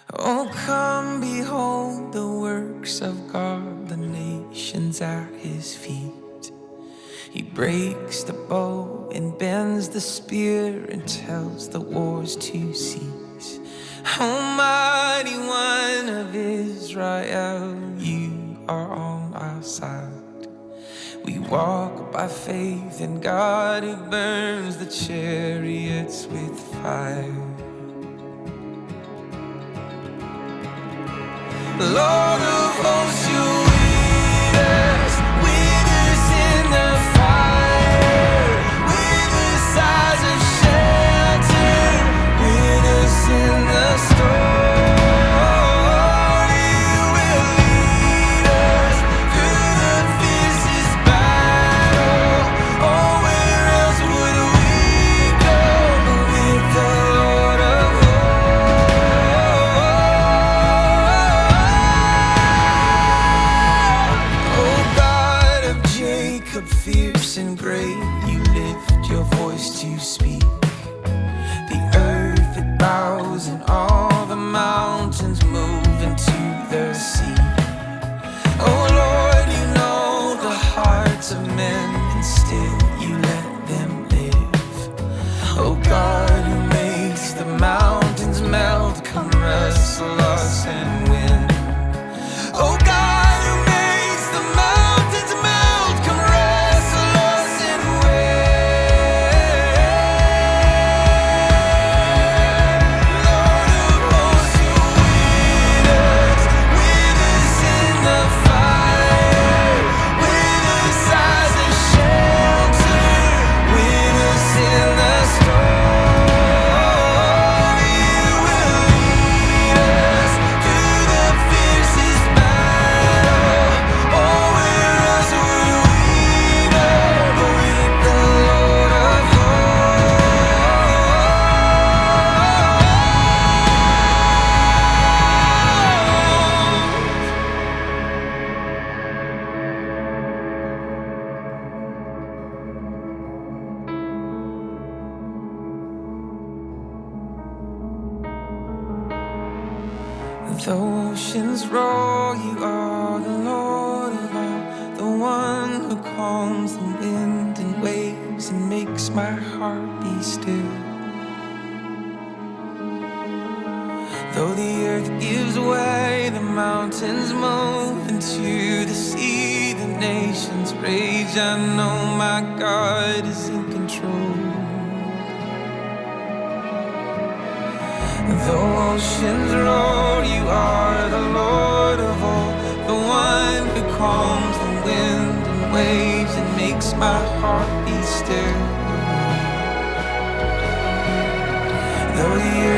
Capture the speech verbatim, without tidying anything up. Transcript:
Oh, come behold the works of God, the nations at his feet. He breaks the bow and bends the spear and tells the wars to cease. Almighty One of Israel, you are on our side. We walk by faith in God who burns the chariots with fire. Lord of hosts, you lead us, with us in the fire, with us as a shelter, with us in the storm. You will lead us through the fiercest battle. Oh, where else would we go but with the Lord of fierce and great, you lift your voice to speak. The earth it bows and all the mountains move into the sea. Oh Lord, you know the hearts of men, and still you let them live. Oh God, who makes the mountains melt, come wrestle us and win. Oh God, the oceans roar, you are the Lord of all, the one who calms the wind and waves and makes my heart be still. Though the earth gives way, the mountains move into the sea, the nations rage, I know my God is in control. Though oceans roar, you are the Lord of all, the one who calms the wind and waves and makes my heart be still. Though the earth